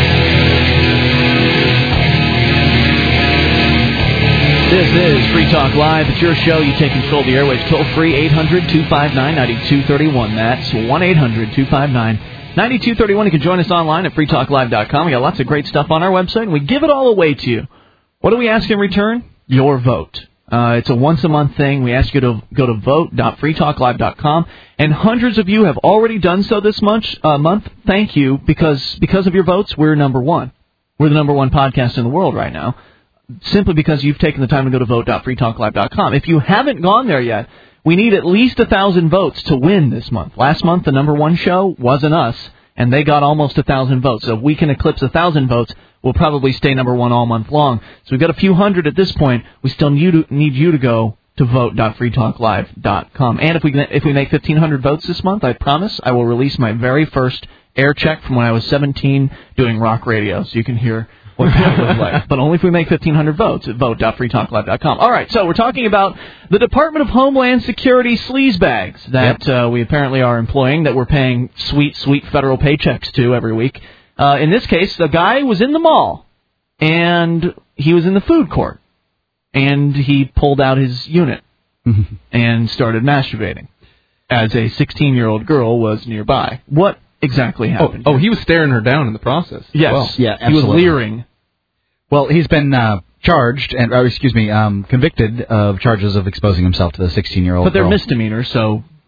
This is Free Talk Live. It's your show. You take control of the airwaves. Toll-free 800-259-9231. That's 1-800-259-9231. You can join us online at freetalklive.com. We got lots of great stuff on our website, and we give it all away to you. What do we ask in return? Your vote. It's a once-a-month thing. We ask you to go to vote.freetalklive.com, and hundreds of you have already done so this month. Thank you, because of your votes, we're number one. We're the number one podcast in the world right now, simply because you've taken the time to go to vote.freetalklive.com. If you haven't gone there yet, we need at least 1,000 votes to win this month. Last month, the number one show wasn't us, and they got almost 1,000 votes. So if we can eclipse 1,000 votes, we'll probably stay number one all month long. So we've got a few hundred at this point. We still need you to go to vote.freetalklive.com. And if we make 1,500 votes this month, I promise I will release my very first air check from when I was 17 doing rock radio, so you can hear what that was like. But only if we make 1,500 votes at vote.freetalklive.com. All right, so we're talking about the Department of Homeland Security sleazebags that we apparently are employing, that we're paying sweet, sweet federal paychecks to every week. In this case, the guy was in the mall, and he was in the food court, and he pulled out his unit and started masturbating as a 16-year-old girl was nearby. What exactly happened? Oh, he was staring her down in the process. Yes, well, yeah, he was leering. Well, he's been charged convicted of charges of exposing himself to the 16-year-old But they're girl. misdemeanors, so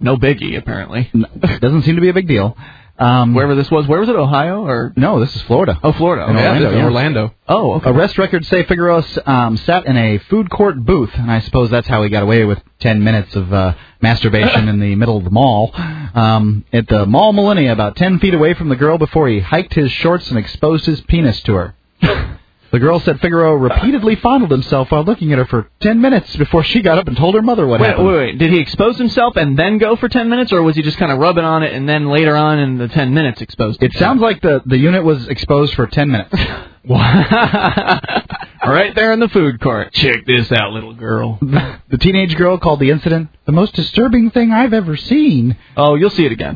No biggie, apparently. Doesn't seem to be a big deal. Wherever this was. Where was it, Ohio? Or no, this is Florida. Oh, Florida. In Orlando. Orlando. Oh, okay. Arrest records say Figueroa sat in a food court booth, and I suppose that's how he got away with 10 minutes of masturbation in the middle of the mall. At the Mall Millennia, about 10 feet away from the girl before he hiked his shorts and exposed his penis to her. The girl said Figueroa repeatedly fondled himself while looking at her for 10 minutes before she got up and told her mother what happened. Wait. Did he expose himself and then go for 10 minutes, or was he just kind of rubbing on it and then later on in the 10 minutes exposed himself? It sounds like the unit was exposed for 10 minutes. Right there in the food court. Check this out, little girl. The teenage girl called the incident the most disturbing thing I've ever seen. Oh, you'll see it again.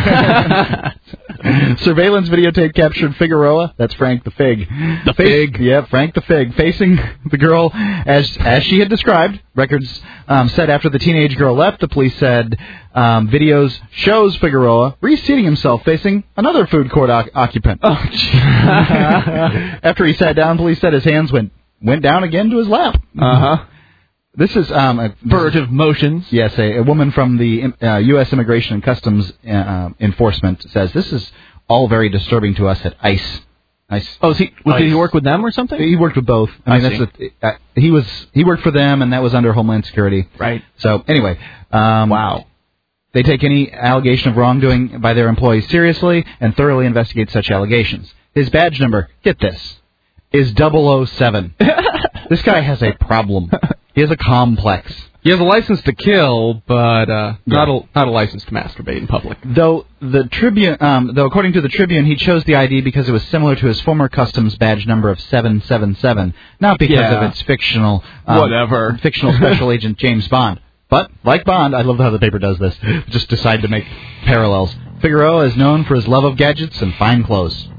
Surveillance videotape captured Figueroa, that's Frank the Fig. The Fig? Yeah, Frank the Fig, facing the girl as she had described. Records said after the teenage girl left, the police said videos shows Figueroa reseating himself facing another food court occupant. Oh, after he sat down, police said his hands went down again to his lap. Uh-huh. This is furtive motions. Yes, a woman from the U.S. Immigration and Customs Enforcement says this is all very disturbing to us at ICE. Oh, did he work with them or something? He worked with both. He worked for them, and that was under Homeland Security. Right. So anyway, wow. They take any allegation of wrongdoing by their employees seriously and thoroughly investigate such allegations. His badge number, get this, is 007. This guy has a problem. He has a complex. He has a license to kill, but not a license to masturbate in public. Though according to the Tribune, he chose the ID because it was similar to his former customs badge number of 777, not because of its fictional special agent James Bond. But like Bond, I love how the paper does this. Just decide to make parallels. Figueroa is known for his love of gadgets and fine clothes.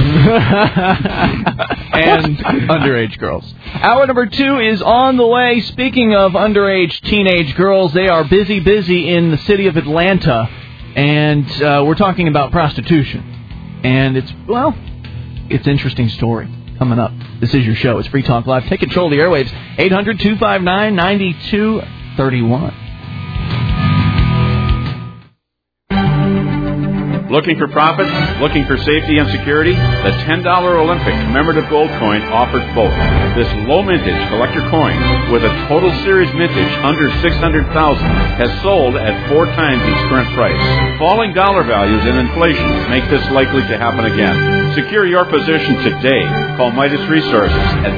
And underage girls. Hour number 2 is on the way. Speaking of underage teenage girls, they are busy in the city of Atlanta, and we're talking about prostitution. And it's an interesting story coming up. This is your show. It's Free Talk Live. Take control of the airwaves. 800-259-9231. Looking for profits? Looking for safety and security? The $10 Olympic commemorative gold coin offers both. This low mintage collector coin with a total series mintage under $600,000 has sold at 4 times its current price. Falling dollar values and inflation make this likely to happen again. Secure your position today. Call Midas Resources at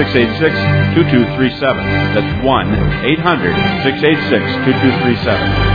1-800-686-2237. That's 1-800-686-2237.